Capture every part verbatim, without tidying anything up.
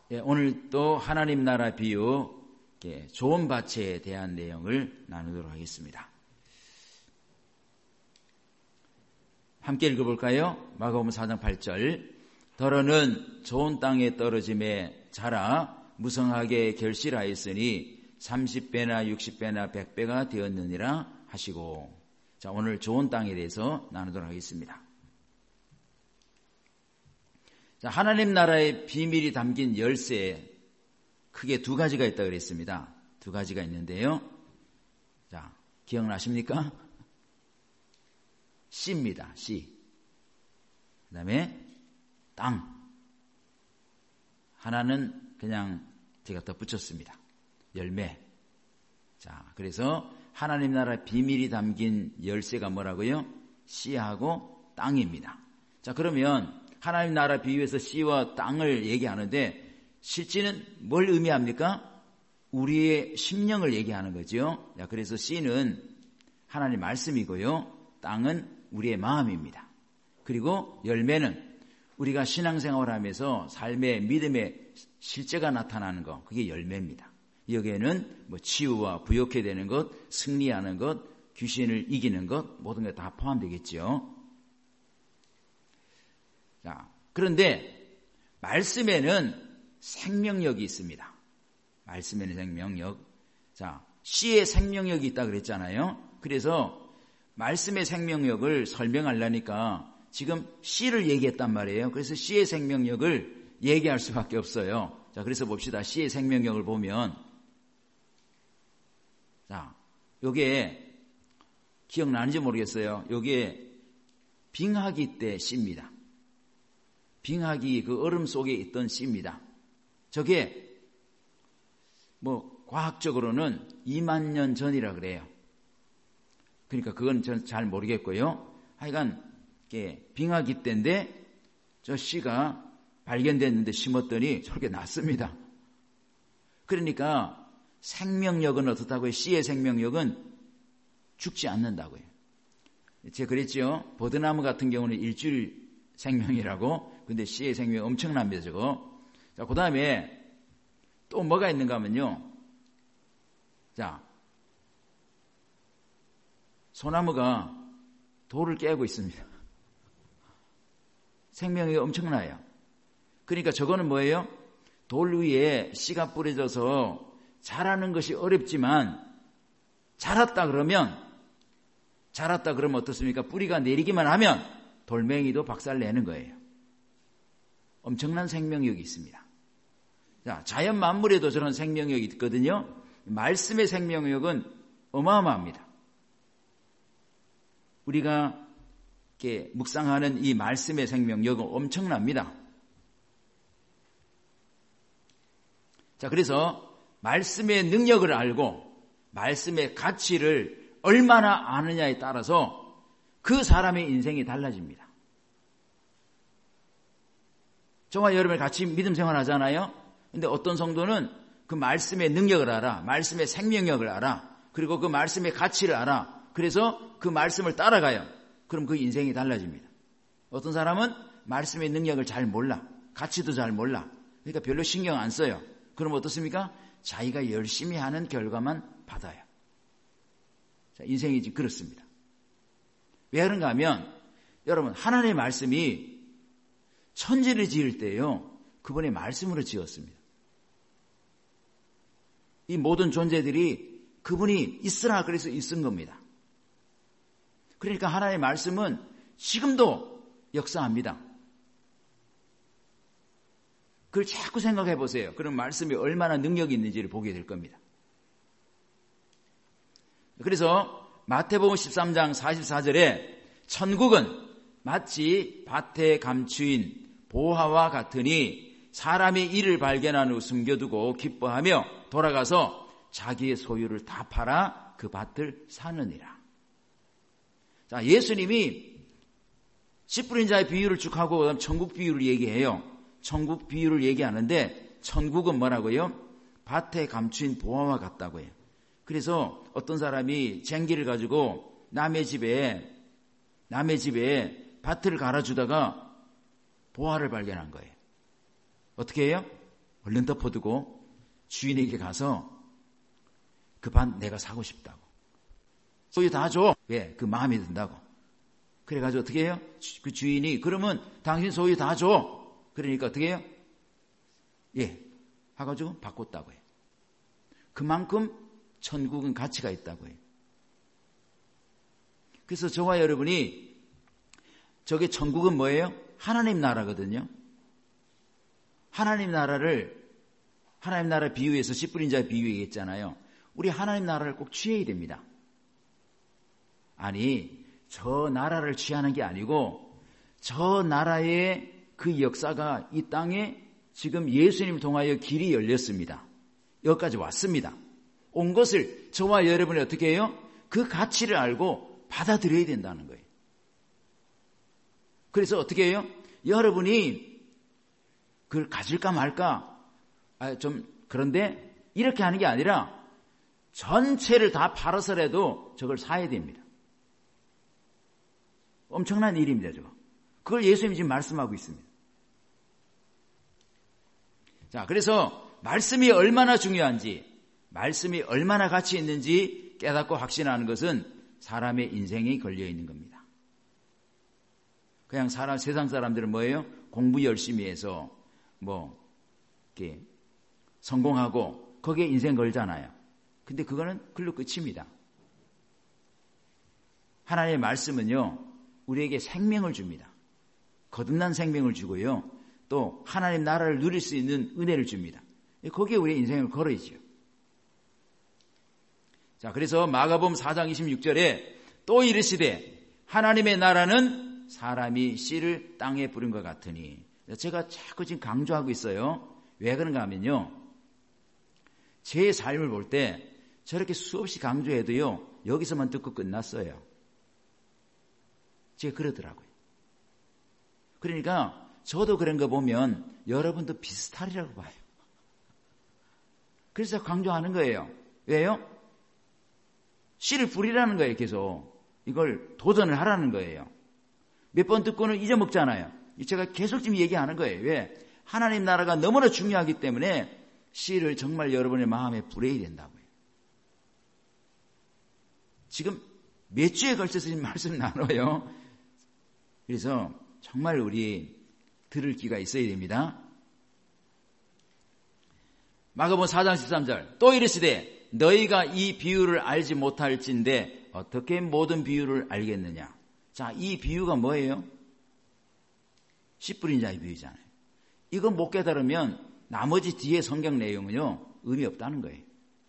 예, 오늘 또 하나님 나라 비유 예, 좋은 밭에 대한 내용을 나누도록 하겠습니다. 함께 읽어볼까요? 마가복음 사 장 팔 절. 더러는 좋은 땅에 떨어짐에 자라 무성하게 결실하였으니 삼십 배나 육십 배나 백 배가 되었느니라 하시고. 자, 오늘 좋은 땅에 대해서 나누도록 하겠습니다. 자, 하나님 나라의 비밀이 담긴 열쇠, 크게 두 가지가 있다고 그랬습니다. 두 가지가 있는데요. 자, 기억나십니까? 씨입니다. 씨. 그 다음에 땅. 하나는 그냥 제가 더 붙였습니다. 열매. 자, 그래서 하나님 나라 비밀이 담긴 열쇠가 뭐라고요? 씨하고 땅입니다. 자, 그러면 하나님 나라 비유에서 씨와 땅을 얘기하는데 실제는 뭘 의미합니까? 우리의 심령을 얘기하는 거죠. 자, 그래서 씨는 하나님 말씀이고요. 땅은 우리의 마음입니다. 그리고 열매는 우리가 신앙생활을 하면서 삶의 믿음의 실제가 나타나는 것, 그게 열매입니다. 여기에는 뭐 치유와 부욕해 되는 것, 승리하는 것, 귀신을 이기는 것, 모든 게 다 포함되겠죠. 자, 그런데 말씀에는 생명력이 있습니다. 말씀에는 생명력. 자, 씨의 생명력이 있다 그랬잖아요. 그래서 말씀의 생명력을 설명하려니까 지금 씨를 얘기했단 말이에요. 그래서 씨의 생명력을 얘기할 수밖에 없어요. 자, 그래서 봅시다. 씨의 생명력을 보면, 자, 요게 기억나는지 모르겠어요. 요게 빙하기 때 씨입니다. 빙하기 그 얼음 속에 있던 씨입니다. 저게 뭐 과학적으로는 이만 년 전이라 그래요. 그러니까 그건 전 잘 모르겠고요. 하여간 빙하기 때인데 저 씨가 발견됐는데 심었더니 저렇게 났습니다. 그러니까 생명력은 어떻다고요? 씨의 생명력은 죽지 않는다고요. 제가 그랬죠. 버드나무 같은 경우는 일주일 생명이라고. 근데 씨의 생명이 엄청납니다, 저거. 자, 그 다음에 또 뭐가 있는가 하면요. 자, 소나무가 돌을 깨고 있습니다. 생명이 엄청나요. 그러니까 저거는 뭐예요? 돌 위에 씨가 뿌려져서 자라는 것이 어렵지만 자랐다 그러면 자랐다 그러면 어떻습니까? 뿌리가 내리기만 하면 돌멩이도 박살내는 거예요. 엄청난 생명력이 있습니다. 자, 자연 만물에도 저런 생명력이 있거든요. 말씀의 생명력은 어마어마합니다. 우리가 이렇게 묵상하는 이 말씀의 생명력은 엄청납니다. 자, 그래서 말씀의 능력을 알고 말씀의 가치를 얼마나 아느냐에 따라서 그 사람의 인생이 달라집니다. 저와 여러분이 같이 믿음 생활하잖아요. 근데 어떤 성도는 그 말씀의 능력을 알아. 말씀의 생명력을 알아. 그리고 그 말씀의 가치를 알아. 그래서 그 말씀을 따라가요. 그럼 그 인생이 달라집니다. 어떤 사람은 말씀의 능력을 잘 몰라. 가치도 잘 몰라. 그러니까 별로 신경 안 써요. 그럼 어떻습니까? 자기가 열심히 하는 결과만 받아요. 자, 인생이 지금 그렇습니다. 왜 그런가 하면 여러분, 하나님의 말씀이 천지를 지을 때요, 그분의 말씀으로 지었습니다. 이 모든 존재들이 그분이 있으라 그래서 있은 겁니다. 그러니까 하나님의 말씀은 지금도 역사합니다. 그걸 자꾸 생각해 보세요. 그럼 말씀이 얼마나 능력이 있는지를 보게 될 겁니다. 그래서 마태복음 십삼 장 사십사 절에 천국은 마치 밭에 감추인 보화와 같으니 사람이 이를 발견한 후 숨겨두고 기뻐하며 돌아가서 자기의 소유를 다 팔아 그 밭을 사느니라. 자, 예수님이 씨 뿌린 자의 비유를 쭉 하고 그다음 천국 비유를 얘기해요. 천국 비유를 얘기하는데 천국은 뭐라고요? 밭에 감추인 보화와 같다고 해요. 그래서 어떤 사람이 쟁기를 가지고 남의 집에 남의 집에 밭을 갈아주다가 보화를 발견한 거예요. 어떻게 해요? 얼른 덮어두고 주인에게 가서 그 반 내가 사고 싶다고. 소유 다 줘. 왜? 그 마음에 든다고. 그래가지고 어떻게 해요? 그 주인이 그러면 당신 소유 다 줘. 그러니까 어떻게 해요? 예. 해가지고 바꿨다고 해요. 그만큼 천국은 가치가 있다고 해요. 그래서 저와 여러분이 저게 천국은 뭐예요? 하나님 나라거든요. 하나님 나라를 하나님 나라 비유에서 씨 뿌린 자 비유 얘기했잖아요. 우리 하나님 나라를 꼭 취해야 됩니다. 아니 저 나라를 취하는 게 아니고 저 나라의 그 역사가 이 땅에 지금 예수님을 통하여 길이 열렸습니다. 여기까지 왔습니다. 온 것을 저와 여러분이 어떻게 해요? 그 가치를 알고 받아들여야 된다는 거예요. 그래서 어떻게 해요? 여러분이 그걸 가질까 말까 아, 좀 그런데 이렇게 하는 게 아니라 전체를 다 팔아서라도 저걸 사야 됩니다. 엄청난 일입니다. 저거. 그걸 예수님이 지금 말씀하고 있습니다. 자, 그래서 말씀이 얼마나 중요한지, 말씀이 얼마나 가치 있는지 깨닫고 확신하는 것은 사람의 인생에 걸려있는 겁니다. 그냥 사람, 세상 사람들은 뭐예요? 공부 열심히 해서 뭐 이렇게 성공하고 거기에 인생 걸잖아요. 근데 그거는 글로 끝입니다. 하나님의 말씀은요, 우리에게 생명을 줍니다. 거듭난 생명을 주고요. 또 하나님 나라를 누릴 수 있는 은혜를 줍니다. 거기에 우리의 인생을 걸어야죠. 자, 그래서 마가복음 사 장 이십육 절에 또 이르시되 하나님의 나라는 사람이 씨를 땅에 뿌린 것 같으니. 제가 자꾸 지금 강조하고 있어요. 왜 그런가 하면요, 제 삶을 볼 때 저렇게 수없이 강조해도요, 여기서만 듣고 끝났어요. 제가 그러더라고요. 그러니까 저도 그런 거 보면 여러분도 비슷하리라고 봐요. 그래서 강조하는 거예요. 왜요? 씨를 뿌리라는 거예요. 계속 이걸 도전을 하라는 거예요. 몇 번 듣고는 잊어먹잖아요. 제가 계속 지금 얘기하는 거예요. 왜? 하나님 나라가 너무나 중요하기 때문에 씨를 정말 여러분의 마음에 뿌려야 된다고요. 지금 몇 주에 걸쳐서 지금 말씀을 나눠요. 그래서 정말 우리 들을 기가 있어야 됩니다. 마가복음 사 장 십삼 절 또 이르시되 너희가 이 비유를 알지 못할진대 어떻게 모든 비유를 알겠느냐. 자, 이 비유가 뭐예요? 씨 뿌린 자의 비유잖아요. 이거 못 깨달으면 나머지 뒤에 성경 내용은요, 의미 없다는 거예요.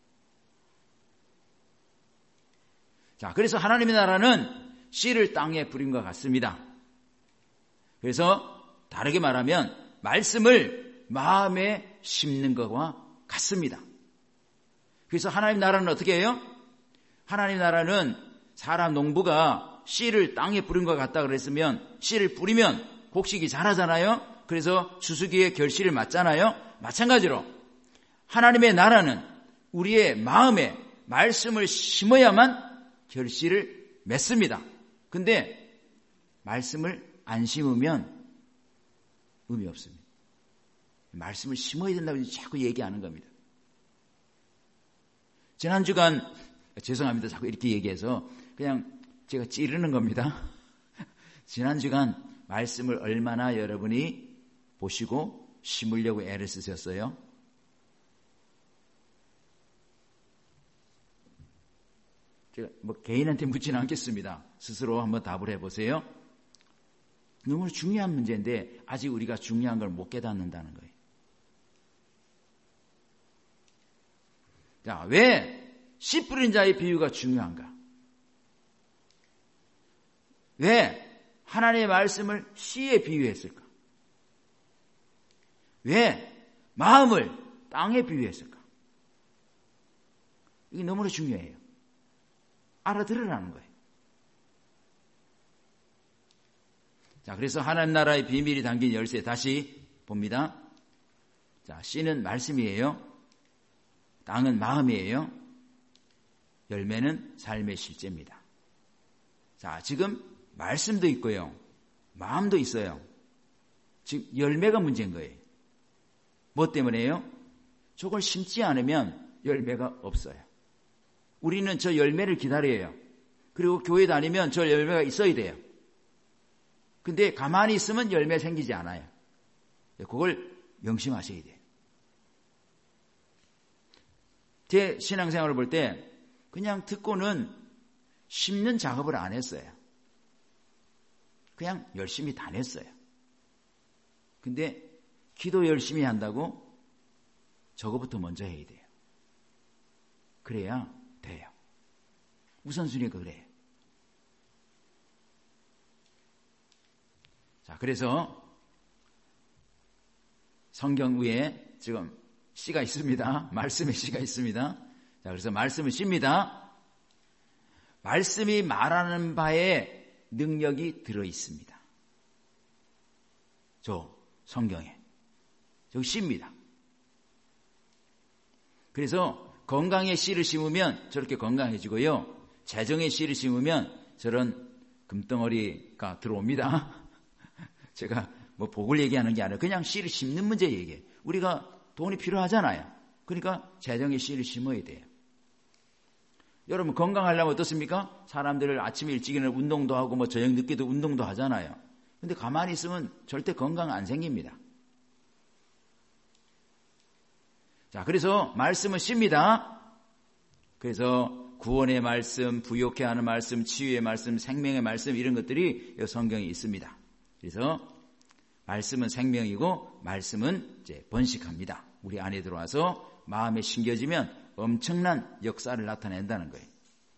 자, 그래서 하나님의 나라는 씨를 땅에 뿌린 것 같습니다. 그래서 다르게 말하면 말씀을 마음에 심는 것과 같습니다. 그래서 하나님 나라는 어떻게 해요? 하나님 나라는 사람 농부가 씨를 땅에 뿌린 것 같다 그랬으면 씨를 뿌리면 곡식이 자라잖아요. 그래서 주수기에 결실을 맺잖아요. 마찬가지로 하나님의 나라는 우리의 마음에 말씀을 심어야만 결실을 맺습니다. 근데 말씀을 안 심으면 의미 없습니다. 말씀을 심어야 된다고 자꾸 얘기하는 겁니다. 지난 주간 죄송합니다. 자꾸 이렇게 얘기해서 그냥 제가 찌르는 겁니다. 지난 주간 말씀을 얼마나 여러분이 보시고 심으려고 애를 쓰셨어요? 제가 뭐 개인한테 묻지는 않겠습니다. 스스로 한번 답을 해보세요. 너무 중요한 문제인데 아직 우리가 중요한 걸 못 깨닫는다는 거예요. 자, 왜 씨 뿌린 자의 비유가 중요한가? 왜 하나님의 말씀을 씨에 비유했을까? 왜 마음을 땅에 비유했을까? 이게 너무나 중요해요. 알아들으라는 거예요. 자, 그래서 하나님 나라의 비밀이 담긴 열쇠 다시 봅니다. 자, 씨는 말씀이에요. 땅은 마음이에요. 열매는 삶의 실제입니다. 자, 지금 말씀도 있고요. 마음도 있어요. 지금 열매가 문제인 거예요. 뭐 때문에요? 저걸 심지 않으면 열매가 없어요. 우리는 저 열매를 기다려요. 그리고 교회 다니면 저 열매가 있어야 돼요. 근데 가만히 있으면 열매 생기지 않아요. 그걸 명심하셔야 돼요. 제 신앙생활을 볼 때 그냥 듣고는 심는 작업을 안 했어요. 그냥 열심히 다녔어요. 근데 기도 열심히 한다고 저거부터 먼저 해야 돼요. 그래야 돼요. 우선순위가 그래요. 자, 그래서 성경 위에 지금 씨가 있습니다. 말씀의 씨가 있습니다. 자, 그래서 말씀을 씁니다. 말씀이 말하는 바에 능력이 들어 있습니다. 저 성경에. 저기 씨입니다. 그래서 건강에 씨를 심으면 저렇게 건강해지고요. 재정에 씨를 심으면 저런 금덩어리가 들어옵니다. 제가 뭐 복을 얘기하는 게 아니라 그냥 씨를 심는 문제 얘기해요. 우리가 돈이 필요하잖아요. 그러니까 재정에 씨를 심어야 돼요. 여러분 건강하려면 어떻습니까? 사람들을 아침에 일찍 일어나 운동도 하고 뭐 저녁 늦게도 운동도 하잖아요. 근데 가만히 있으면 절대 건강 안 생깁니다. 자, 그래서 말씀은 씁니다. 그래서 구원의 말씀, 부욕해 하는 말씀, 치유의 말씀, 생명의 말씀 이런 것들이 성경에 있습니다. 그래서 말씀은 생명이고 말씀은 이제 번식합니다. 우리 안에 들어와서 마음에 심겨지면 엄청난 역사를 나타낸다는 거예요.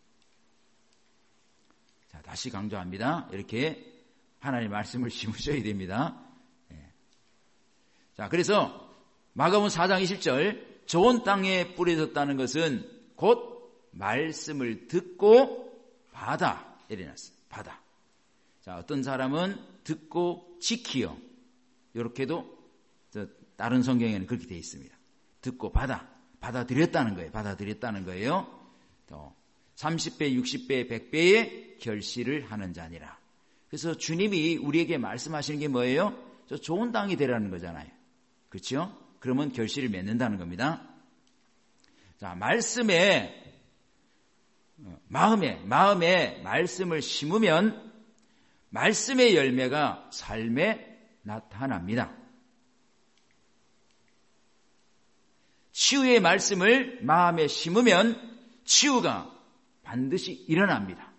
자, 다시 강조합니다. 이렇게 하나님의 말씀을 심으셔야 됩니다. 예. 자, 그래서 마가복음 사 장 이십 절 좋은 땅에 뿌려졌다는 것은 곧 말씀을 듣고 받아 이래놨어요. 받아. 자, 어떤 사람은 듣고 지키요. 이렇게도 다른 성경에는 그렇게 되어 있습니다. 듣고 받아. 받아들였다는 거예요. 받아들였다는 거예요. 또 삼십 배, 육십 배, 백 배의 결실을 하는 자니라. 그래서 주님이 우리에게 말씀하시는 게 뭐예요? 저 좋은 땅이 되라는 거잖아요. 그렇죠? 그러면 결실을 맺는다는 겁니다. 자, 말씀에 마음에 마음에 말씀을 심으면 말씀의 열매가 삶에 나타납니다. 치유의 말씀을 마음에 심으면 치유가 반드시 일어납니다.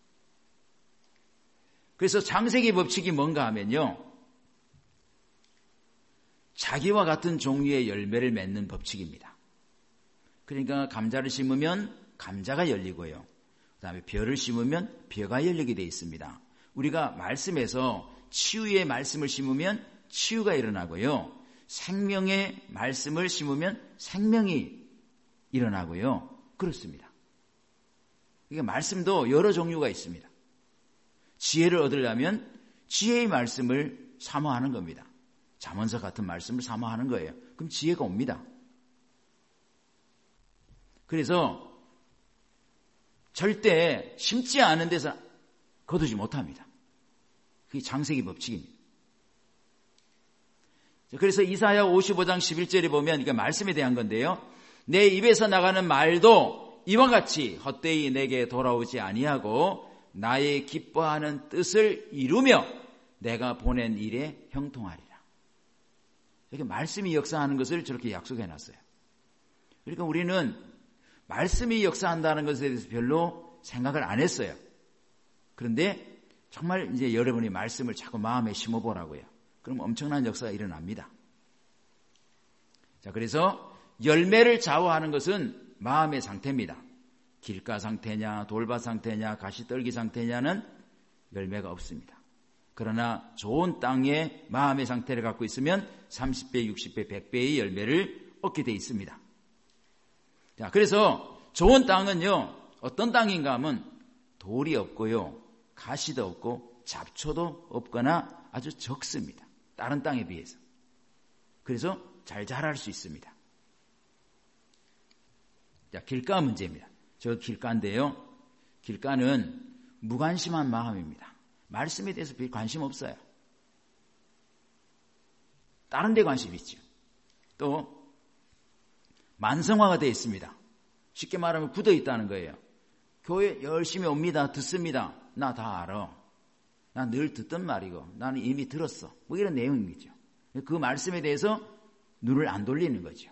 그래서 창세기 법칙이 뭔가 하면요. 자기와 같은 종류의 열매를 맺는 법칙입니다. 그러니까 감자를 심으면 감자가 열리고요. 그다음에 벼를 심으면 벼가 열리게 되어 있습니다. 우리가 말씀에서 치유의 말씀을 심으면 치유가 일어나고요. 생명의 말씀을 심으면 생명이 일어나고요. 그렇습니다. 그러니까 말씀도 여러 종류가 있습니다. 지혜를 얻으려면 지혜의 말씀을 사모하는 겁니다. 잠언서 같은 말씀을 사모하는 거예요. 그럼 지혜가 옵니다. 그래서 절대 심지 않은 데서 거두지 못합니다. 그게 창세기 법칙입니다. 그래서 이사야 오십오 장 십일 절에 보면 이게 말씀에 대한 건데요. 내 입에서 나가는 말도 이와 같이 헛되이 내게 돌아오지 아니하고 나의 기뻐하는 뜻을 이루며 내가 보낸 일에 형통하리라. 이렇게 말씀이 역사하는 것을 저렇게 약속해 놨어요. 그러니까 우리는 말씀이 역사한다는 것에 대해서 별로 생각을 안 했어요. 그런데 정말 이제 여러분이 말씀을 자꾸 마음에 심어보라고요. 그럼 엄청난 역사가 일어납니다. 자, 그래서 열매를 좌우하는 것은 마음의 상태입니다. 길가 상태냐, 돌밭 상태냐, 가시떨기 상태냐는 열매가 없습니다. 그러나 좋은 땅에 마음의 상태를 갖고 있으면 삼십 배, 육십 배, 백 배의 열매를 얻게 되어 있습니다. 자, 그래서 좋은 땅은요, 어떤 땅인가 하면 돌이 없고요, 가시도 없고 잡초도 없거나 아주 적습니다. 다른 땅에 비해서. 그래서 잘 자랄 수 있습니다. 자, 길가 문제입니다. 저 길가인데요. 길가는 무관심한 마음입니다. 말씀에 대해서 별 관심 없어요. 다른 데 관심이 있죠. 또 만성화가 되어 있습니다. 쉽게 말하면 굳어 있다는 거예요. 교회 열심히 옵니다. 듣습니다. 나 다 알아. 나 늘 듣던 말이고 나는 이미 들었어. 뭐 이런 내용이죠. 그 말씀에 대해서 눈을 안 돌리는 거죠.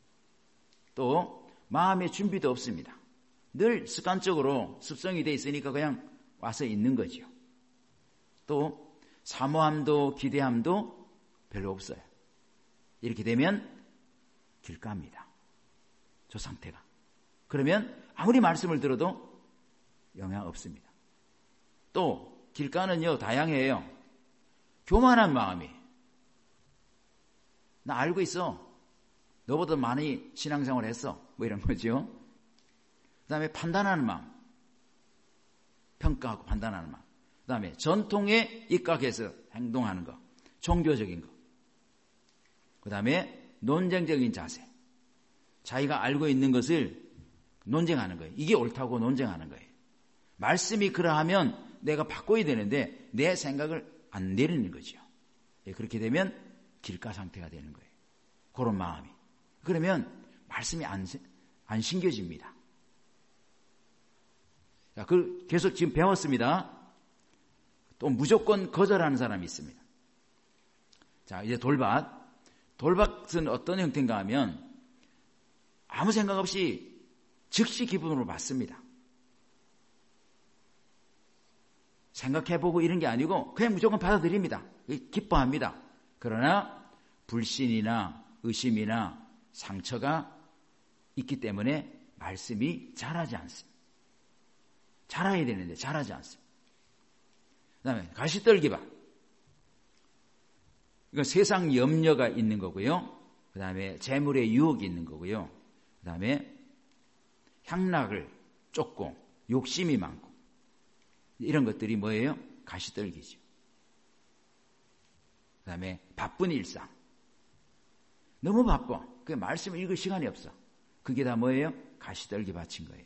또 마음의 준비도 없습니다. 늘 습관적으로 습성이 돼 있으니까 그냥 와서 있는 거죠. 또 사모함도 기대함도 별로 없어요. 이렇게 되면 길가입니다. 저 상태가. 그러면 아무리 말씀을 들어도 영향 없습니다. 또 길가는요 다양해요. 교만한 마음이. 나 알고 있어. 너보다 많이 신앙생활 했어. 뭐 이런 거죠. 그 다음에 판단하는 마음. 평가하고 판단하는 마음. 그 다음에 전통에 입각해서 행동하는 거. 종교적인 거. 그 다음에 논쟁적인 자세. 자기가 알고 있는 것을 논쟁하는 거예요. 이게 옳다고 논쟁하는 거예요. 말씀이 그러하면 내가 바꿔야 되는데 내 생각을 안 내리는 거죠. 그렇게 되면 길가 상태가 되는 거예요. 그런 마음이. 그러면 말씀이 안, 안 신겨집니다. 자, 그 계속 지금 배웠습니다. 또 무조건 거절하는 사람이 있습니다. 자, 이제 돌밭. 돌밭은 어떤 형태인가 하면 아무 생각 없이 즉시 기분으로 받습니다. 생각해보고 이런 게 아니고 그냥 무조건 받아들입니다. 기뻐합니다. 그러나 불신이나 의심이나 상처가 있기 때문에 말씀이 자라지 않습니다. 자라야 되는데 자라지 않습니다. 그 다음에 가시떨기밭. 이건 세상 염려가 있는 거고요. 그 다음에 재물의 유혹이 있는 거고요. 그 다음에 향락을 쫓고 욕심이 많고 이런 것들이 뭐예요? 가시떨기죠. 그 다음에 바쁜 일상. 너무 바빠. 그 말씀을 읽을 시간이 없어. 그게 다 뭐예요? 가시떨기 밭인 거예요.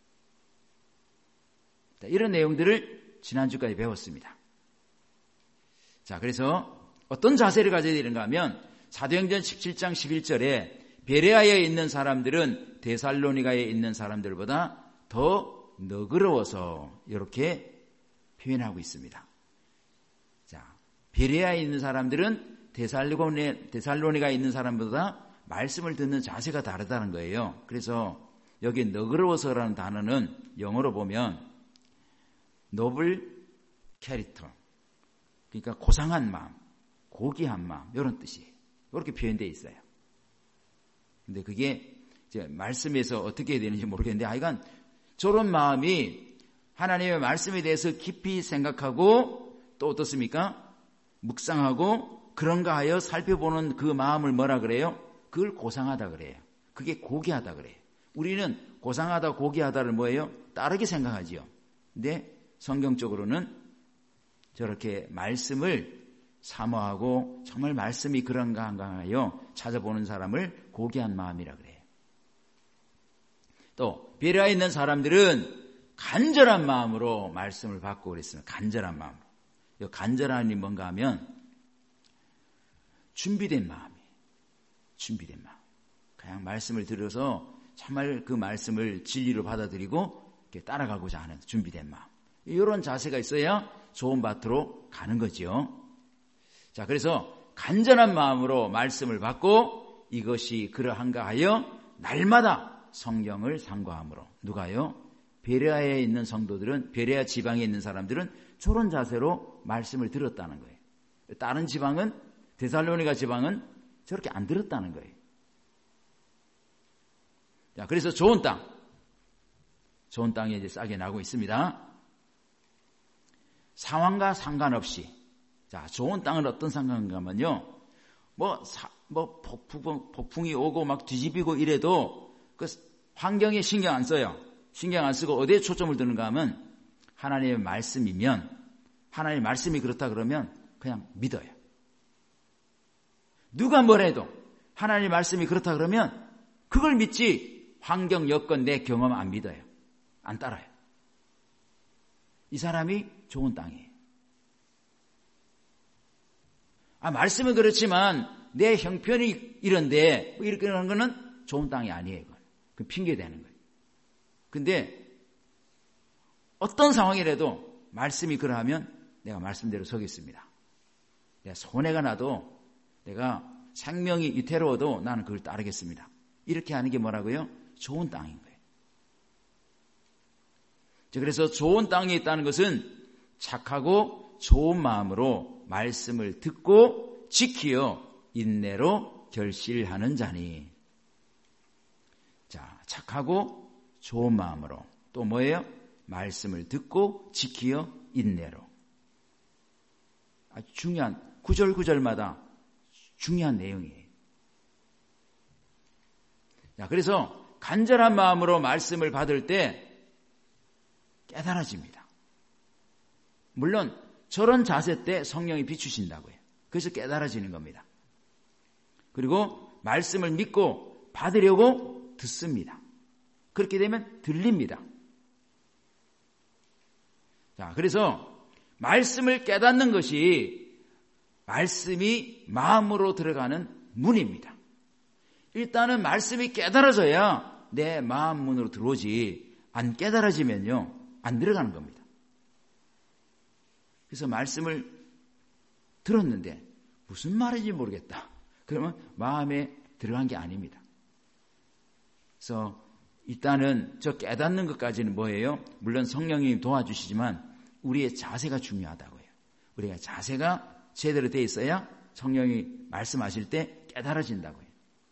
자, 이런 내용들을 지난주까지 배웠습니다. 자, 그래서 어떤 자세를 가져야 되는가 하면 사도행전 십칠 장 십일 절에 베레아에 있는 사람들은 데살로니가에 있는 사람들보다 더 너그러워서 이렇게 표현하고 있습니다. 자, 베레아에 있는 사람들은 데살로니, 데살로니가에 있는 사람보다 말씀을 듣는 자세가 다르다는 거예요. 그래서 여기 너그러워서라는 단어는 영어로 보면 노블 캐릭터, 그러니까 고상한 마음, 고귀한 마음 이런 뜻이에요. 이렇게 표현되어 있어요. 근데 그게 이제 말씀에서 어떻게 해야 되는지 모르겠는데 하여간 저런 마음이 하나님의 말씀에 대해서 깊이 생각하고 또 어떻습니까? 묵상하고 그런가 하여 살펴보는 그 마음을 뭐라 그래요? 그걸 고상하다 그래요. 그게 고귀하다 그래요. 우리는 고상하다 고귀하다를 뭐예요? 다르게 생각하지요. 근데 성경적으로는 저렇게 말씀을 사모하고 정말 말씀이 그런가 한가 하여 찾아보는 사람을 고귀한 마음이라 그래요. 또 베레아에 있는 사람들은 간절한 마음으로 말씀을 받고 그랬습니다. 간절한 마음. 간절함이 뭔가 하면 준비된 마음이에요. 준비된 마음. 그냥 말씀을 들어서 정말 그 말씀을 진리로 받아들이고 따라가고자 하는 준비된 마음. 이런 자세가 있어야 좋은 밭으로 가는 거죠. 자, 그래서 간절한 마음으로 말씀을 받고 이것이 그러한가 하여 날마다 성경을 상고함으로. 누가요? 베레아에 있는 성도들은, 베레아 지방에 있는 사람들은 저런 자세로 말씀을 들었다는 거예요. 다른 지방은, 데살로니가 지방은 저렇게 안 들었다는 거예요. 자, 그래서 좋은 땅, 좋은 땅에 이제 싹이 나고 있습니다. 상황과 상관없이, 자, 좋은 땅은 어떤 상관인가 하면요, 뭐, 사, 뭐, 폭풍, 폭풍이 오고 막 뒤집히고 이래도 그 환경에 신경 안 써요. 신경 안 쓰고 어디에 초점을 두는가 하면 하나님의 말씀이면, 하나님의 말씀이 그렇다 그러면 그냥 믿어요. 누가 뭐래도 하나님의 말씀이 그렇다 그러면 그걸 믿지 환경, 여건, 내 경험 안 믿어요. 안 따라요. 이 사람이 좋은 땅이에요. 아, 말씀은 그렇지만 내 형편이 이런데 뭐 이렇게 하는 거는 좋은 땅이 아니에요. 그 핑계 대는 거예요. 근데 어떤 상황이라도 말씀이 그러하면 내가 말씀대로 서겠습니다. 내가 손해가 나도 내가 생명이 위태로워도 나는 그걸 따르겠습니다. 이렇게 하는 게 뭐라고요? 좋은 땅인 거예요. 그래서 좋은 땅에 있다는 것은 착하고 좋은 마음으로 말씀을 듣고 지키어 인내로 결실하는 자니. 자, 착하고 좋은 마음으로 또 뭐예요? 말씀을 듣고 지키어 인내로. 아주 중요한 구절 구절마다 중요한 내용이에요. 자, 그래서 간절한 마음으로 말씀을 받을 때 깨달아집니다. 물론 저런 자세 때 성령이 비추신다고요. 그래서 깨달아지는 겁니다. 그리고 말씀을 믿고 받으려고 듣습니다. 그렇게 되면 들립니다. 자, 그래서 말씀을 깨닫는 것이 말씀이 마음으로 들어가는 문입니다. 일단은 말씀이 깨달아져야 내 마음 문으로 들어오지, 안 깨달아지면요 안 들어가는 겁니다. 그래서 말씀을 들었는데 무슨 말인지 모르겠다. 그러면 마음에 들어간 게 아닙니다. 그래서 일단은 저 깨닫는 것까지는 뭐예요? 물론 성령님이 도와주시지만 우리의 자세가 중요하다고요. 우리가 자세가 제대로 돼 있어야 성령이 말씀하실 때 깨달아진다고요.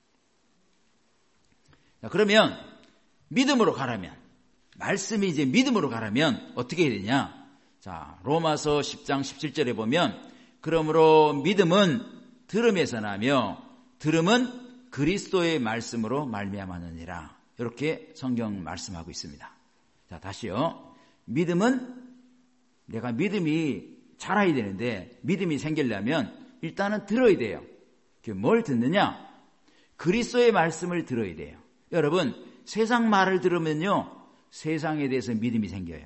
자, 그러면 믿음으로 가라면, 말씀이 이제 믿음으로 가라면 어떻게 해야 되냐? 자, 로마서 십 장 십칠 절에 보면 그러므로 믿음은 들음에서 나며 들음은 그리스도의 말씀으로 말미암았느니라. 이렇게 성경 말씀하고 있습니다. 자, 다시요. 믿음은 내가 믿음이 자라야 되는데 믿음이 생기려면 일단은 들어야 돼요. 뭘 듣느냐? 그리스도의 말씀을 들어야 돼요. 여러분, 세상 말을 들으면요 세상에 대해서 믿음이 생겨요.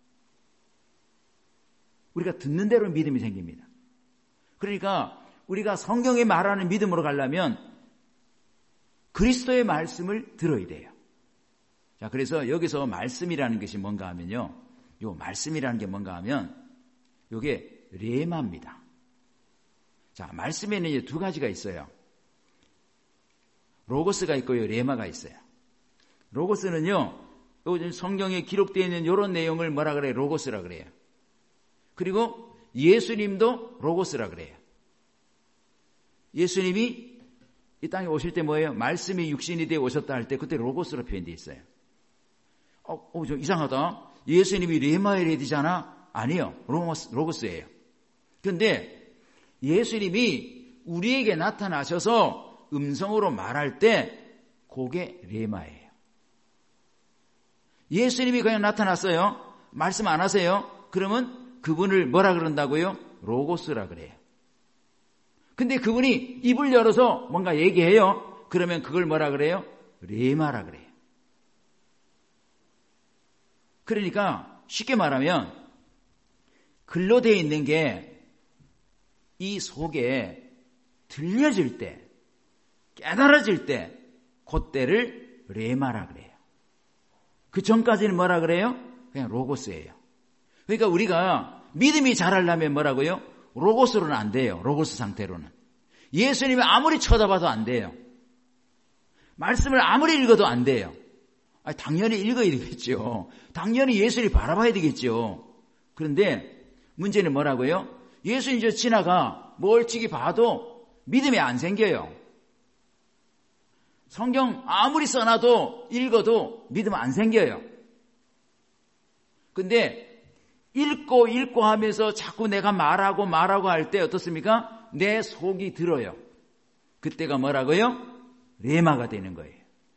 우리가 듣는 대로 믿음이 생깁니다. 그러니까 우리가 성경에 말하는 믿음으로 가려면 그리스도의 말씀을 들어야 돼요. 자, 그래서 여기서 말씀이라는 것이 뭔가 하면요, 요 말씀이라는 게 뭔가 하면 요게 레마입니다. 자, 말씀에는 이제 두 가지가 있어요. 로고스가 있고요, 레마가 있어요. 로고스는요, 요즘 성경에 기록되어 있는 이런 내용을 뭐라 그래요? 로고스라 그래요. 그리고 예수님도 로고스라 그래요. 예수님이 이 땅에 오실 때 뭐예요? 말씀이 육신이 되어 오셨다 할 때 그때 로고스로 표현되어 있어요. 어, 어, 좀 이상하다. 예수님이 레마에 레디잖아? 아니요. 로고스, 로고스예요. 그런데 예수님이 우리에게 나타나셔서 음성으로 말할 때 그게 레마예요. 예수님이 그냥 나타났어요. 말씀 안 하세요? 그러면 그분을 뭐라 그런다고요? 로고스라 그래요. 근데 그분이 입을 열어서 뭔가 얘기해요. 그러면 그걸 뭐라 그래요? 레마라 그래요. 그러니까 쉽게 말하면 글로 되어 있는 게 이 속에 들려질 때, 깨달아질 때 그때를 레마라 그래요. 그 전까지는 뭐라 그래요? 그냥 로고스예요. 그러니까 우리가 믿음이 자라려면 뭐라고요? 로고스로는 안 돼요. 로고스 상태로는. 예수님이 아무리 쳐다봐도 안 돼요. 말씀을 아무리 읽어도 안 돼요. 아니, 당연히 읽어야 되겠죠. 당연히 예수를 바라봐야 되겠죠. 그런데 문제는 뭐라고요? 예수님 저 지나가 멀찍이 봐도 믿음이 안 생겨요. 성경 아무리 써놔도 읽어도 믿음 안 생겨요. 근데 읽고 읽고 하면서 자꾸 내가 말하고 말하고 할 때 어떻습니까? 내 속이 들어요. 그때가 뭐라고요? 레마가 되는 거예요.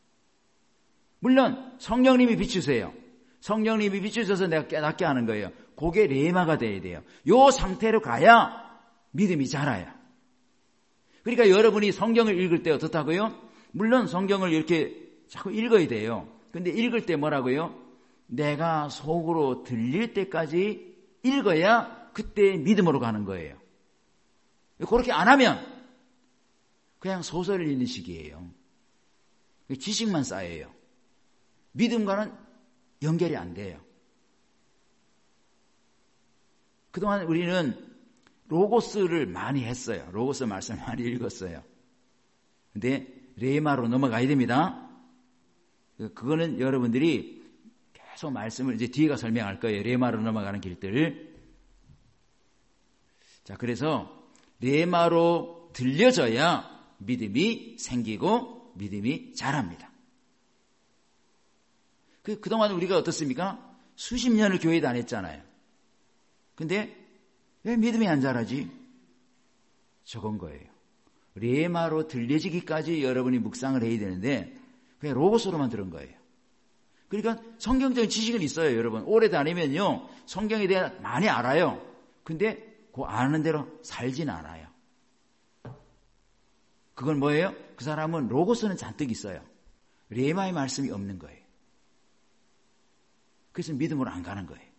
물론 성령님이 비추세요. 성령님이 비추셔서 내가 깨닫게 하는 거예요. 그게 레마가 돼야 돼요. 요 상태로 가야 믿음이 자라요. 그러니까 여러분이 성경을 읽을 때 어떻다고요? 물론 성경을 이렇게 자꾸 읽어야 돼요. 근데 읽을 때 뭐라고요? 내가 속으로 들릴 때까지 읽어야 그때 믿음으로 가는 거예요. 그렇게 안 하면 그냥 소설 읽는 식이에요. 지식만 쌓여요. 믿음과는 연결이 안 돼요. 그동안 우리는 로고스를 많이 했어요. 로고스 말씀을 많이 읽었어요. 근데 레마로 넘어가야 됩니다. 그거는 여러분들이 계속 말씀을 이제 뒤에가 설명할 거예요. 레마로 넘어가는 길들. 자, 그래서 레마로 들려져야 믿음이 생기고 믿음이 자랍니다. 그, 그동안 우리가 어떻습니까? 수십 년을 교회 다녔잖아요. 근데 왜 믿음이 안 자라지? 저건 거예요. 레마로 들려지기까지 여러분이 묵상을 해야 되는데 그냥 로고스로만 들은 거예요. 그러니까 성경적인 지식은 있어요, 여러분. 오래 다니면요, 성경에 대해 많이 알아요. 근데 그 아는 대로 살진 않아요. 그건 뭐예요? 그 사람은 로고스는 잔뜩 있어요. 레마의 말씀이 없는 거예요. 그래서 믿음으로 안 가는 거예요.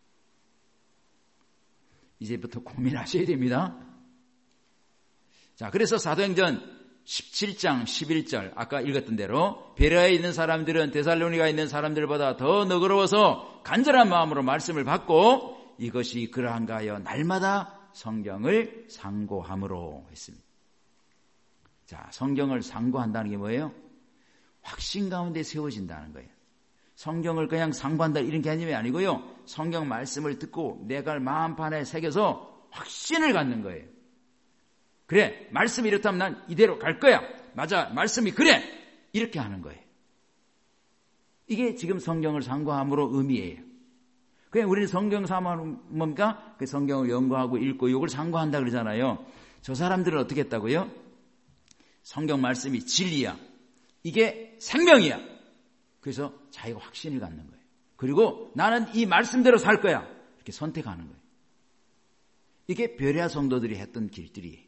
이제부터 고민하셔야 됩니다. 자, 그래서 사도행전 십칠 장 십일 절 아까 읽었던 대로 베레아에 있는 사람들은 데살로니가에 있는 사람들보다 더 너그러워서 간절한 마음으로 말씀을 받고 이것이 그러한가 하여 날마다 성경을 상고함으로 했습니다. 자, 성경을 상고한다는 게 뭐예요? 확신 가운데 세워진다는 거예요. 성경을 그냥 상고한다 이런 개념이 아니고요. 성경 말씀을 듣고 내가 마음판에 새겨서 확신을 갖는 거예요. 그래, 말씀이 이렇다면 난 이대로 갈 거야. 맞아, 말씀이 그래. 이렇게 하는 거예요. 이게 지금 성경을 상고함으로 의미예요. 그냥 우리는 성경 상고하면 뭡니까? 그 성경을 연구하고 읽고 이걸 상고한다 그러잖아요. 저 사람들은 어떻게 했다고요? 성경 말씀이 진리야. 이게 생명이야. 그래서 자기가 확신을 갖는 거예요. 그리고 나는 이 말씀대로 살 거야. 이렇게 선택하는 거예요. 이게 베레아 성도들이 했던 길들이에요.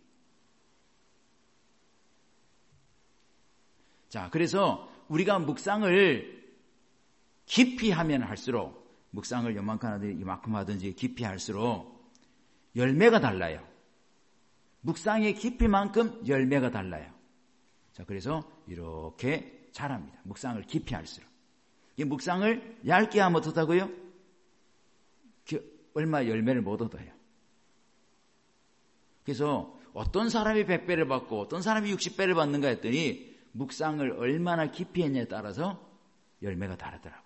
자, 그래서 우리가 묵상을 깊이 하면 할수록, 묵상을 요만큼 하든지 이만큼 하든지 깊이 할수록 열매가 달라요. 묵상의 깊이만큼 열매가 달라요. 자, 그래서 이렇게 자랍니다. 묵상을 깊이 할수록. 이 묵상을 얇게 하면 어떻다고요? 얼마 열매를 못 얻어요. 그래서 어떤 사람이 백 배를 받고 어떤 사람이 육십 배를 받는가 했더니 묵상을 얼마나 깊이 했냐에 따라서 열매가 다르더라고요.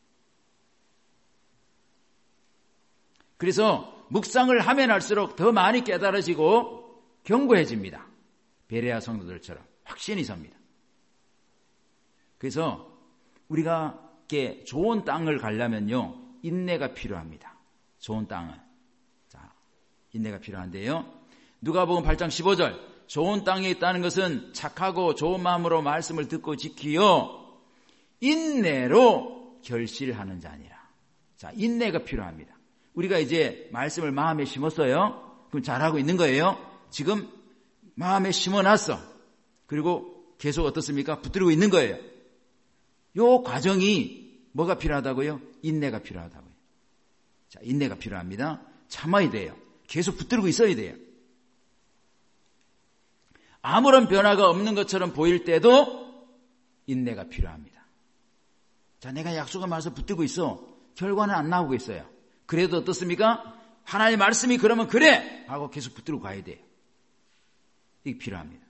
그래서 묵상을 하면 할수록 더 많이 깨달아지고 견고해집니다. 베레아 성도들처럼 확신이 섭니다. 그래서 우리가 좋은 땅을 가려면요, 인내가 필요합니다. 좋은 땅은. 자, 인내가 필요한데요. 누가복음 팔 장 십오 절. 좋은 땅에 있다는 것은 착하고 좋은 마음으로 말씀을 듣고 지키어 인내로 결실하는 자니라. 자, 인내가 필요합니다. 우리가 이제 말씀을 마음에 심었어요. 그럼 잘하고 있는 거예요. 지금 마음에 심어놨어. 그리고 계속 어떻습니까? 붙들고 있는 거예요. 요 과정이 뭐가 필요하다고요? 인내가 필요하다고요. 자, 인내가 필요합니다. 참아야 돼요. 계속 붙들고 있어야 돼요. 아무런 변화가 없는 것처럼 보일 때도 인내가 필요합니다. 자, 내가 약속을 말해서 붙들고 있어. 결과는 안 나오고 있어요. 그래도 어떻습니까? 하나님의 말씀이 그러면 그래! 하고 계속 붙들고 가야 돼요. 이게 필요합니다.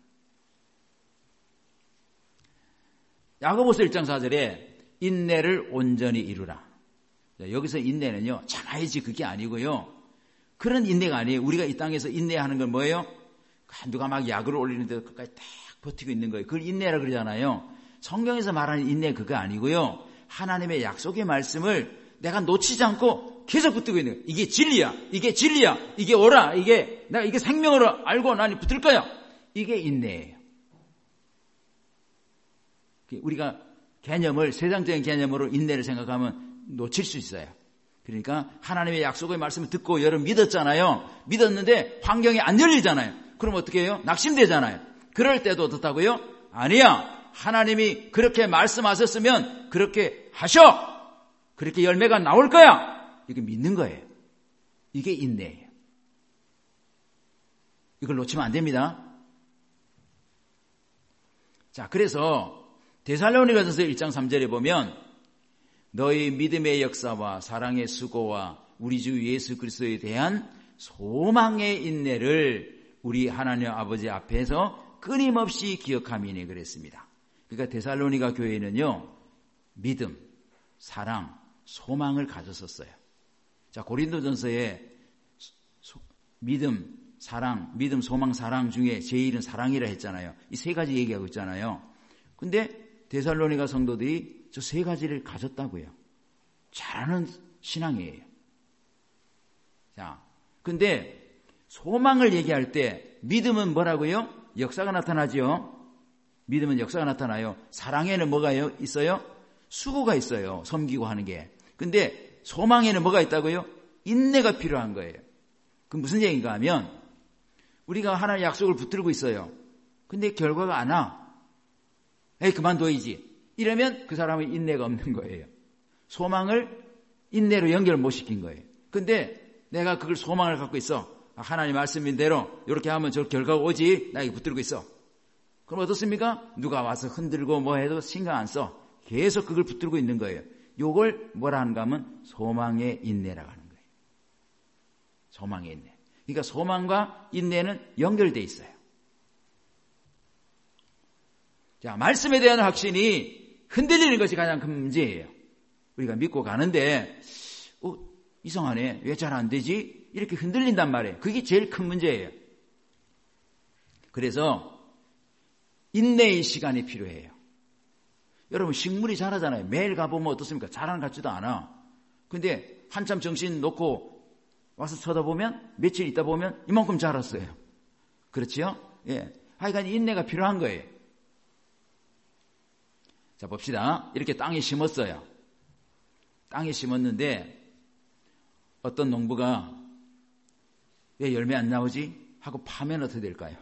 야고보서 일 장 사 절에 인내를 온전히 이루라. 여기서 인내는요, 참아야지 그게 아니고요. 그런 인내가 아니에요. 우리가 이 땅에서 인내하는 건 뭐예요? 누가 막 약을 올리는데 끝까지 딱 버티고 있는 거예요. 그걸 인내라 그러잖아요. 성경에서 말하는 인내 그거 아니고요. 하나님의 약속의 말씀을 내가 놓치지 않고 계속 붙들고 있는 거예요. 이게 진리야. 이게 진리야. 이게 오라. 이게 내가 이게 생명으로 알고 나니 붙들 거야. 이게 인내예요. 우리가 개념을 세상적인 개념으로 인내를 생각하면 놓칠 수 있어요. 그러니까 하나님의 약속의 말씀을 듣고 여러분 믿었잖아요. 믿었는데 환경이 안 열리잖아요. 그럼 어떻게 해요? 낙심되잖아요. 그럴 때도 어떻다고요? 아니야. 하나님이 그렇게 말씀하셨으면 그렇게 하셔. 그렇게 열매가 나올 거야. 이게 믿는 거예요. 이게 인내예요. 이걸 놓치면 안 됩니다. 자, 그래서 데살로니가전서 일 장 삼 절에 보면 너희 믿음의 역사와 사랑의 수고와 우리 주 예수 그리스도에 대한 소망의 인내를 우리 하나님 아버지 앞에서 끊임없이 기억함이니 그랬습니다. 그러니까 데살로니가 교회는요, 믿음, 사랑, 소망을 가졌었어요. 자, 고린도전서에 소, 믿음, 사랑, 믿음, 소망, 사랑 중에 제일은 사랑이라 했잖아요. 이 세 가지 얘기하고 있잖아요. 근데 데살로니가 성도들이 저 세 가지를 가졌다고요. 잘하는 신앙이에요. 자, 근데 소망을 얘기할 때 믿음은 뭐라고요? 역사가 나타나죠. 믿음은 역사가 나타나요. 사랑에는 뭐가 있어요? 수고가 있어요. 섬기고 하는 게. 근데 소망에는 뭐가 있다고요? 인내가 필요한 거예요. 그 무슨 얘기인가 하면 우리가 하나님의 약속을 붙들고 있어요. 근데 결과가 안 와. 에이, 그만둬야지. 이러면 그 사람은 인내가 없는 거예요. 소망을 인내로 연결 못 시킨 거예요. 근데 내가 그걸 소망을 갖고 있어. 하나님 말씀인 대로 이렇게 하면 저 결과가 오지. 나 이거 붙들고 있어. 그럼 어떻습니까? 누가 와서 흔들고 뭐 해도 신경 안 써. 계속 그걸 붙들고 있는 거예요. 요걸 뭐라 하는가 하면 소망의 인내라고 하는 거예요. 소망의 인내. 그러니까 소망과 인내는 연결되어 있어요. 자, 말씀에 대한 확신이 흔들리는 것이 가장 큰 문제예요. 우리가 믿고 가는데 어, 이상하네. 왜 잘 안 되지? 이렇게 흔들린단 말이에요. 그게 제일 큰 문제예요. 그래서 인내의 시간이 필요해요. 여러분 식물이 자라잖아요. 매일 가보면 어떻습니까? 자라는 것 같지도 않아. 근데 한참 정신 놓고 와서 쳐다보면 며칠 있다 보면 이만큼 자랐어요. 그렇죠? 예. 하여간 인내가 필요한 거예요. 자, 봅시다. 이렇게 땅에 심었어요. 땅에 심었는데 어떤 농부가 왜 열매 안 나오지? 하고 파면 어떻게 될까요?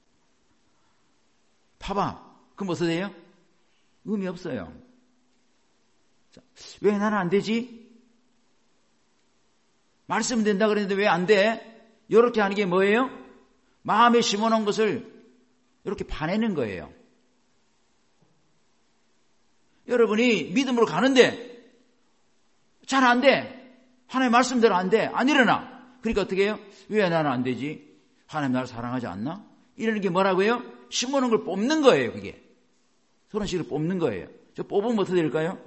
파봐. 그럼 어떻게 돼요? 의미 없어요. 자, 왜 나는 안 되지? 말씀 된다 그랬는데 왜 안 돼? 이렇게 하는 게 뭐예요? 마음에 심어놓은 것을 이렇게 파내는 거예요. 여러분이 믿음으로 가는데 잘 안 돼. 하나님 말씀대로 안 돼. 안 일어나. 그러니까 어떻게 해요? 왜 나는 안 되지? 하나님 나를 사랑하지 않나? 이러는 게 뭐라고요? 심어놓은 걸 뽑는 거예요. 그게. 서른 씨를 뽑는 거예요. 저 뽑으면 어떻게 될까요?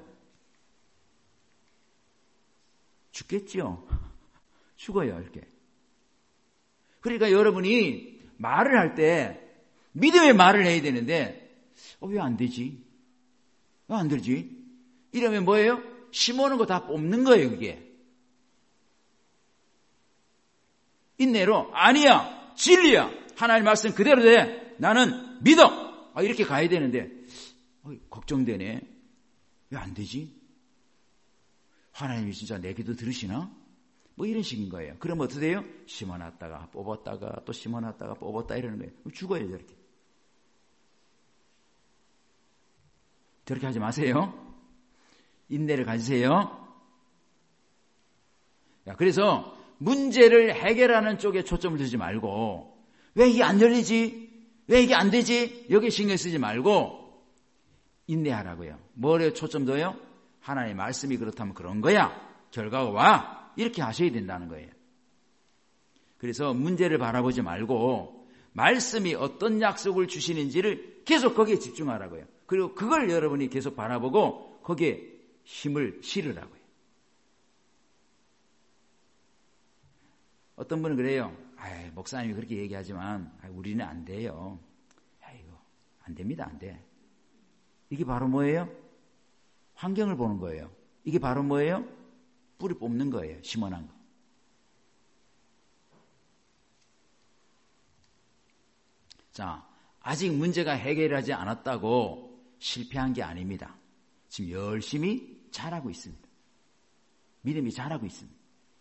죽겠죠. 죽어요. 이렇게. 그러니까 여러분이 말을 할 때 믿음의 말을 해야 되는데 어, 왜 안 되지? 왜 안 되지? 이러면 뭐예요? 심어놓은 거 다 뽑는 거예요. 그게. 인내로 아니야. 진리야. 하나님 말씀 그대로 돼. 나는 믿어. 아, 이렇게 가야 되는데 어, 걱정되네. 왜 안 되지? 하나님이 진짜 내 기도 들으시나? 뭐 이런 식인 거예요. 그럼 어떻게 돼요? 심어놨다가 뽑았다가 또 심어놨다가 뽑았다 이러는 거예요. 죽어요. 저렇게. 저렇게 하지 마세요. 인내를 가지세요. 야, 그래서 문제를 해결하는 쪽에 초점을 두지 말고 왜 이게 안 열리지? 왜 이게 안 되지? 여기에 신경 쓰지 말고 인내하라고요. 뭐에 초점 둬요? 하나님의 말씀이 그렇다면 그런 거야. 결과가 와. 이렇게 하셔야 된다는 거예요. 그래서 문제를 바라보지 말고 말씀이 어떤 약속을 주시는지를 계속 거기에 집중하라고요. 그리고 그걸 여러분이 계속 바라보고 거기에 힘을 실으라고요. 어떤 분은 그래요. 아이, 목사님이 그렇게 얘기하지만 아이, 우리는 안 돼요. 아이고, 안 됩니다. 안 돼. 이게 바로 뭐예요? 환경을 보는 거예요. 이게 바로 뭐예요? 뿌리 뽑는 거예요. 심어놓은 거. 자, 아직 문제가 해결하지 않았다고 실패한 게 아닙니다. 지금 열심히 자라고 있습니다. 믿음이 자라고 있습니다.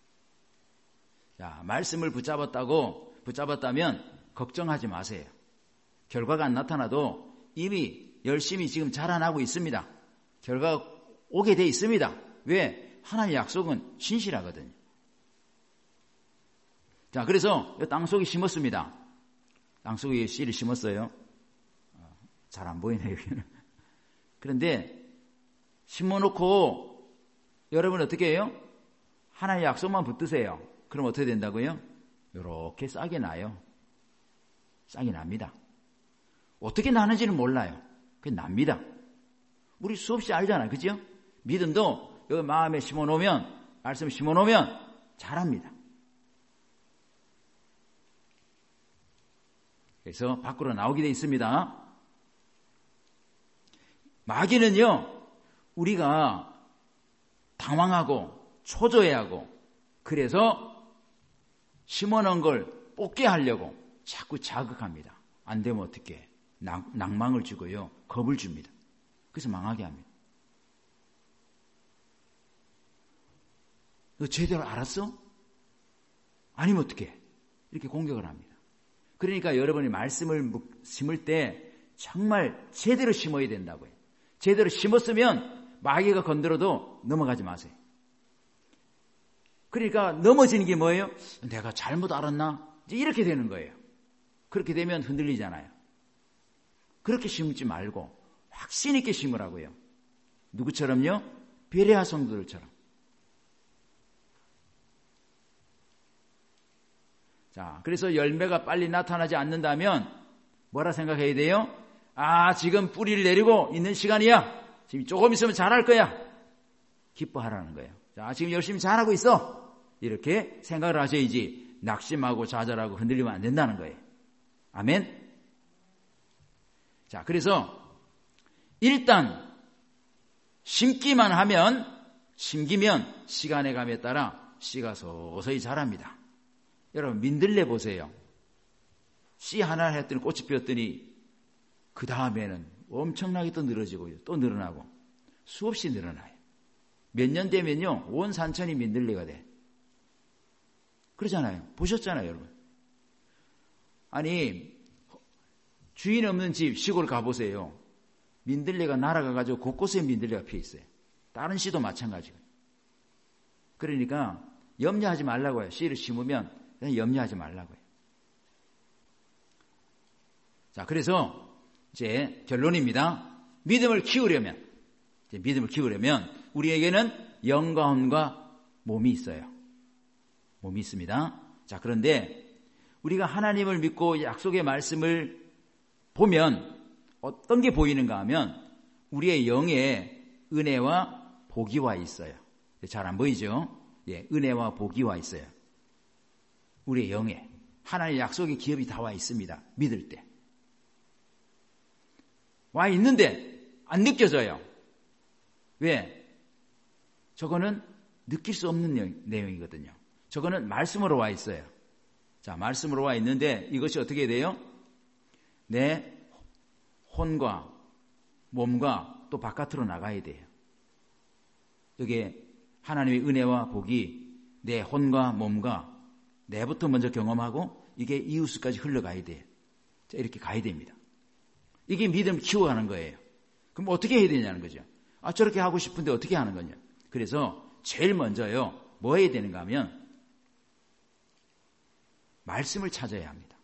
자, 말씀을 붙잡았다고, 붙잡았다면 걱정하지 마세요. 결과가 안 나타나도 이미 열심히 지금 자라나고 있습니다. 결과가 오게 돼 있습니다. 왜? 하나님의 약속은 신실하거든요. 자, 그래서 땅속에 심었습니다. 땅속에 씨를 심었어요. 잘 안 보이네요, 여기는. 그런데 심어놓고 여러분 어떻게 해요? 하나의 약속만 붙드세요. 그럼 어떻게 된다고요? 이렇게 싹이 나요. 싹이 납니다. 어떻게 나는지는 몰라요. 그게 납니다. 우리 수없이 알잖아요. 그죠? 믿음도 여기 마음에 심어놓으면, 말씀 심어놓으면 자랍니다. 그래서 밖으로 나오게 돼 있습니다. 마귀는요, 우리가 당황하고 초조해하고 그래서 심어놓은 걸 뽑게 하려고 자꾸 자극합니다. 안 되면 어떻게 해? 낭, 낭망을 주고요. 겁을 줍니다. 그래서 망하게 합니다. 너 제대로 알았어? 아니면 어떻게 해? 이렇게 공격을 합니다. 그러니까 여러분이 말씀을 심을 때 정말 제대로 심어야 된다고요. 제대로 심었으면 마귀가 건드려도 넘어가지 마세요. 그러니까 넘어지는 게 뭐예요? 내가 잘못 알았나? 이제 이렇게 되는 거예요. 그렇게 되면 흔들리잖아요. 그렇게 심지 말고 확신 있게 심으라고요. 누구처럼요? 베레아 성도들처럼. 자, 그래서 열매가 빨리 나타나지 않는다면 뭐라 생각해야 돼요? 아, 지금 뿌리를 내리고 있는 시간이야. 지금 조금 있으면 잘할 거야. 기뻐하라는 거예요. 자, 지금 열심히 잘하고 있어. 이렇게 생각을 하셔야지 낙심하고 좌절하고 흔들리면 안 된다는 거예요. 아멘. 자, 그래서 일단 심기만 하면, 심기면 시간의 감에 따라 씨가 서서히 자랍니다. 여러분 민들레 보세요. 씨 하나 했더니 꽃이 피었더니 그 다음에는 엄청나게 또 늘어지고요. 또 늘어나고 수없이 늘어나요. 몇 년 되면요 온 산천이 민들레가 돼. 그러잖아요. 보셨잖아요, 여러분. 아니 주인 없는 집 시골 가보세요. 민들레가 날아가가지고 곳곳에 민들레가 피어 있어요. 다른 씨도 마찬가지고요. 그러니까 염려하지 말라고요. 씨를 심으면 그냥 염려하지 말라고요. 자, 그래서 이제 결론입니다. 믿음을 키우려면, 이제 믿음을 키우려면 우리에게는 영과 혼과 몸이 있어요. 몸이 있습니다. 자, 그런데 우리가 하나님을 믿고 약속의 말씀을 보면 어떤 게 보이는가 하면 우리의 영에 은혜와 복이 와 있어요. 잘 안 보이죠? 예, 은혜와 복이 와 있어요. 우리의 영에 하나님의 약속의 기업이 다 와 있습니다. 믿을 때. 와 있는데 안 느껴져요. 왜? 저거는 느낄 수 없는 내용이거든요. 저거는 말씀으로 와 있어요. 자, 말씀으로 와 있는데 이것이 어떻게 돼요? 내 혼과 몸과 또 바깥으로 나가야 돼요. 여기에 하나님의 은혜와 복이 내 혼과 몸과 내부터 먼저 경험하고 이게 이웃까지 흘러가야 돼요. 자, 이렇게 가야 됩니다. 이게 믿음을 키워가는 거예요. 그럼 어떻게 해야 되냐는 거죠. 아, 저렇게 하고 싶은데 어떻게 하는 거냐. 그래서 제일 먼저요, 뭐 해야 되는가 하면 말씀을 찾아야 합니다.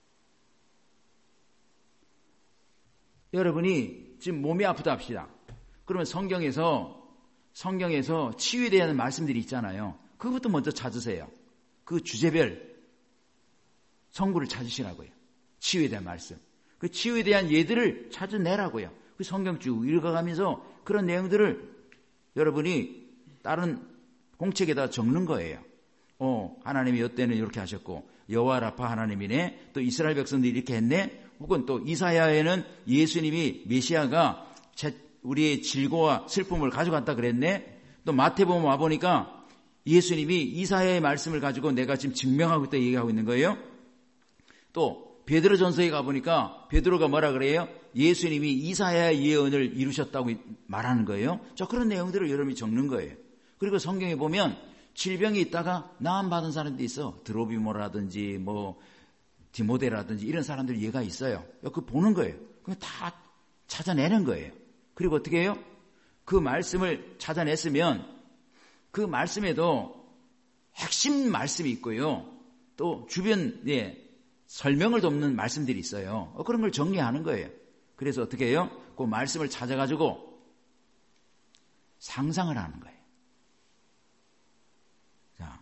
여러분이 지금 몸이 아프다 합시다. 그러면 성경에서 성경에서 치유에 대한 말씀들이 있잖아요. 그것부터 먼저 찾으세요. 그 주제별 성구를 찾으시라고요. 치유에 대한 말씀. 그 치유에 대한 예들을 찾아내라고요. 그 성경 쭉 읽어가면서 그런 내용들을 여러분이 다른 공책에다 적는 거예요. 어, 하나님이 이때는 이렇게 하셨고 여호와 라파 하나님이네. 또 이스라엘 백성들이 이렇게 했네. 혹은 또 이사야에는 예수님이 메시아가 우리의 질고와 슬픔을 가져갔다 그랬네. 또 마태복음 와보니까 예수님이 이사야의 말씀을 가지고 내가 지금 증명하고 있다 얘기하고 있는 거예요. 또 베드로전서에 가보니까 베드로가 뭐라 그래요? 예수님이 이사야의 예언을 이루셨다고 말하는 거예요. 자, 그런 내용들을 여러분이 적는 거예요. 그리고 성경에 보면 질병이 있다가 나음 받은 사람도 있어. 드로비모라든지 뭐 디모데라든지 이런 사람들 얘가 있어요. 그 보는 거예요. 그럼 다 찾아내는 거예요. 그리고 어떻게 해요? 그 말씀을 찾아냈으면 그 말씀에도 핵심 말씀이 있고요. 또 주변에 설명을 돕는 말씀들이 있어요. 그런 걸 정리하는 거예요. 그래서 어떻게 해요? 그 말씀을 찾아가지고 상상을 하는 거예요. 자,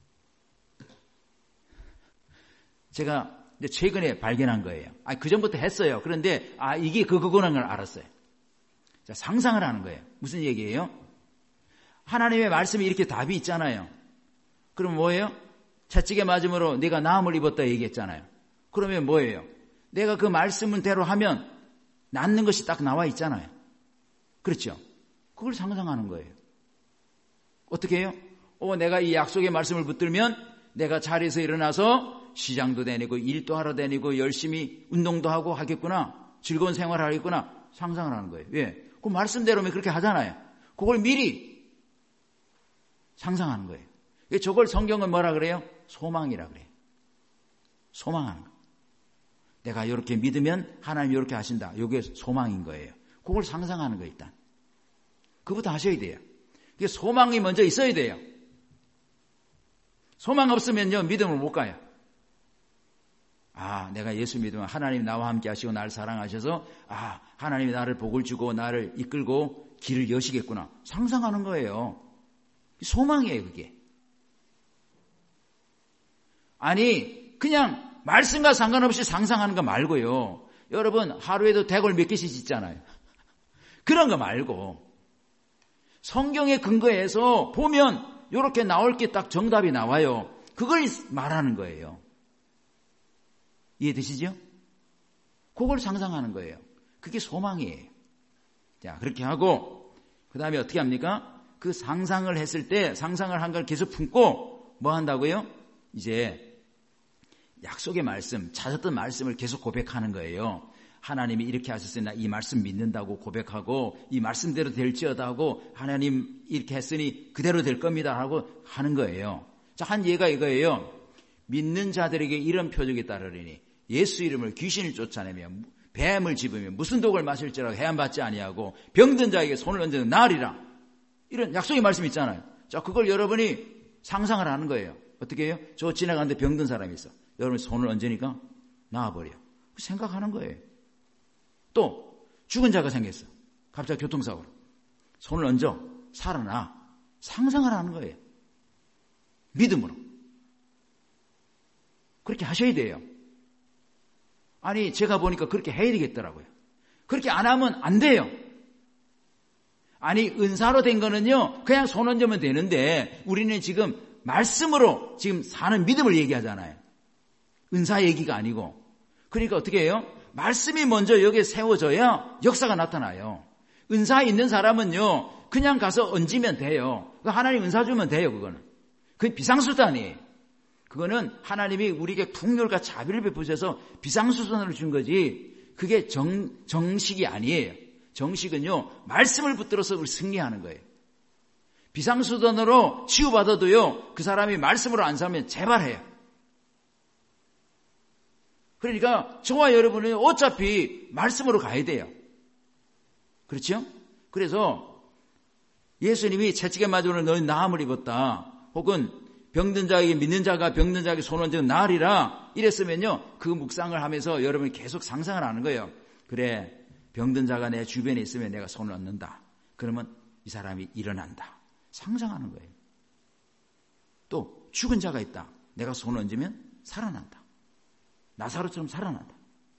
제가 최근에 발견한 거예요. 아, 그 전부터 했어요. 그런데 아 이게 그거구나 걸 알았어요. 자, 상상을 하는 거예요. 무슨 얘기예요? 하나님의 말씀이 이렇게 답이 있잖아요. 그럼 뭐예요? 채찍에 맞음으로 네가 나음을 입었다 얘기했잖아요. 그러면 뭐예요? 내가 그 말씀대로 하면 낫는 것이 딱 나와 있잖아요. 그렇죠? 그걸 상상하는 거예요. 어떻게 해요? 어, 내가 이 약속의 말씀을 붙들면 내가 자리에서 일어나서 시장도 다니고 일도 하러 다니고 열심히 운동도 하고 하겠구나. 즐거운 생활을 하겠구나. 상상을 하는 거예요. 왜? 그 말씀대로면 그렇게 하잖아요. 그걸 미리 상상하는 거예요. 저걸 성경은 뭐라 그래요? 소망이라 그래요. 소망하는 거. 내가 이렇게 믿으면 하나님이 이렇게 하신다. 이게 소망인 거예요. 그걸 상상하는 거 일단. 그부터 하셔야 돼요. 이게 소망이 먼저 있어야 돼요. 소망 없으면요 믿음을 못 가요. 아, 내가 예수 믿으면 하나님 나와 함께 하시고 나를 사랑하셔서 아, 하나님이 나를 복을 주고 나를 이끌고 길을 여시겠구나. 상상하는 거예요. 소망이에요, 그게. 아니, 그냥 말씀과 상관없이 상상하는 거 말고요. 여러분, 하루에도 대골 몇 개씩 짓잖아요. 그런 거 말고 성경에 근거해서 보면 이렇게 나올 게 딱 정답이 나와요. 그걸 말하는 거예요. 이해되시죠? 그걸 상상하는 거예요. 그게 소망이에요. 자, 그렇게 하고 그 다음에 어떻게 합니까? 그 상상을 했을 때 상상을 한 걸 계속 품고 뭐 한다고요? 이제 약속의 말씀, 찾았던 말씀을 계속 고백하는 거예요. 하나님이 이렇게 하셨으니 나 이 말씀 믿는다고 고백하고 이 말씀대로 될지어다 하고 하나님 이렇게 했으니 그대로 될 겁니다 하고 하는 거예요. 자, 한 예가 이거예요. 믿는 자들에게 이런 표적이 따르리니 예수 이름을 귀신을 쫓아내며 뱀을 집으며 무슨 독을 마실지라도 해안받지 아니하고 병든 자에게 손을 얹는 나으리라. 이런 약속의 말씀 있잖아요. 자, 그걸 여러분이 상상을 하는 거예요. 어떻게 해요? 저 지나가는데 병든 사람이 있어. 여러분이 손을 얹으니까 나아버려. 생각하는 거예요. 또 죽은 자가 생겼어. 갑자기 교통사고로. 손을 얹어 살아나. 상상을 하는 거예요. 믿음으로. 그렇게 하셔야 돼요. 아니 제가 보니까 그렇게 해야 되겠더라고요. 그렇게 안 하면 안 돼요. 아니 은사로 된 거는요 그냥 손 얹으면 되는데 우리는 지금 말씀으로 지금 사는 믿음을 얘기하잖아요. 은사 얘기가 아니고. 그러니까 어떻게 해요? 말씀이 먼저 여기에 세워져야 역사가 나타나요. 은사 있는 사람은요 그냥 가서 얹으면 돼요. 하나님 은사 주면 돼요. 그거는 그게 비상수단이에요. 그거는 하나님이 우리에게 풍요과 자비를 베푸셔서 비상수단으로 준 거지 그게 정, 정식이 아니에요. 정식은요 말씀을 붙들어서 우리 승리하는 거예요. 비상수단으로 치유받아도요 그 사람이 말씀으로 안 살면 재발해요. 그러니까 저와 여러분은 어차피 말씀으로 가야 돼요. 그렇죠? 그래서 예수님이 채찍에 맞으면 너는 나음을 입었다. 혹은 병든 자에게 믿는 자가 병든 자에게 손 얹은 나으리라 이랬으면요 그 묵상을 하면서 여러분이 계속 상상을 하는 거예요. 그래 병든 자가 내 주변에 있으면 내가 손을 얹는다. 그러면 이 사람이 일어난다. 상상하는 거예요. 또 죽은 자가 있다. 내가 손을 얹으면 살아난다. 나사로처럼 살아난다.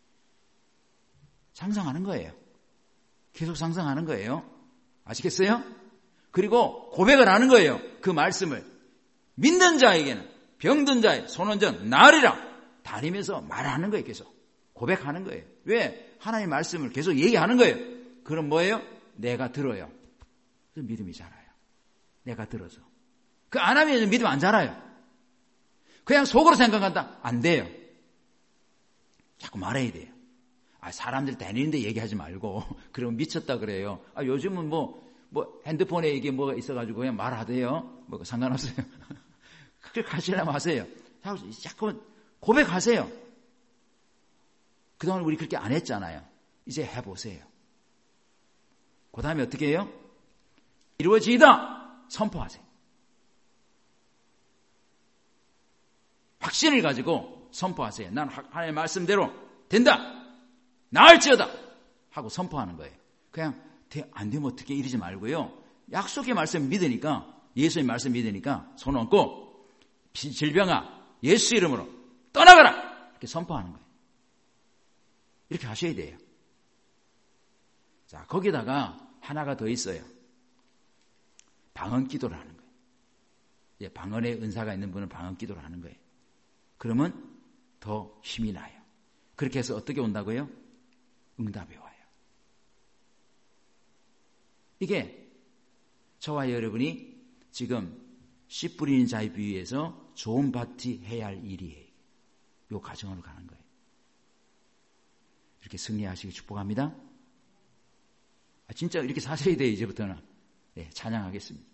상상하는 거예요. 계속 상상하는 거예요. 아시겠어요? 그리고 고백을 하는 거예요. 그 말씀을. 믿는 자에게는 병든 자의 손 얹어 나으리라 다니면서 말하는 거예요. 계속 고백하는 거예요. 왜? 하나님의 말씀을 계속 얘기하는 거예요. 그럼 뭐예요? 내가 들어요. 그래서 믿음이 자라요. 내가 들어서. 그 안 하면 믿음 안 자라요. 그냥 속으로 생각한다. 안 돼요. 자꾸 말해야 돼요. 아, 사람들 다니는데 얘기하지 말고 그러면 미쳤다 그래요. 아, 요즘은 뭐, 뭐 핸드폰에 이게 뭐가 있어가지고 그냥 말하대요. 뭐 상관없어요. 그렇게 하시려면 하세요. 자꾸 고백하세요. 그동안 우리 그렇게 안 했잖아요. 이제 해보세요. 그 다음에 어떻게 해요? 이루어지이다 선포하세요. 확신을 가지고 선포하세요. 난 하나님의 말씀대로 된다. 나을지어다. 하고 선포하는 거예요. 그냥 안 되면 어떻게 이러지 말고요. 약속의 말씀 믿으니까, 예수의 말씀 믿으니까 손 얹고 질병아 예수 이름으로 떠나가라 이렇게 선포하는 거예요. 이렇게 하셔야 돼요. 자, 거기다가 하나가 더 있어요. 방언 기도를 하는 거예요. 예, 방언의 은사가 있는 분은 방언 기도를 하는 거예요. 그러면 더 힘이 나요. 그렇게 해서 어떻게 온다고요? 응답이 와요. 이게 저와 여러분이 지금 씨 뿌리는 자의 비유에서 좋은 밭이 해야 할 일이에요. 요 과정으로 가는 거예요. 이렇게 승리하시기 축복합니다. 아, 진짜 이렇게 사셔야 돼요. 이제부터는. 네, 찬양하겠습니다.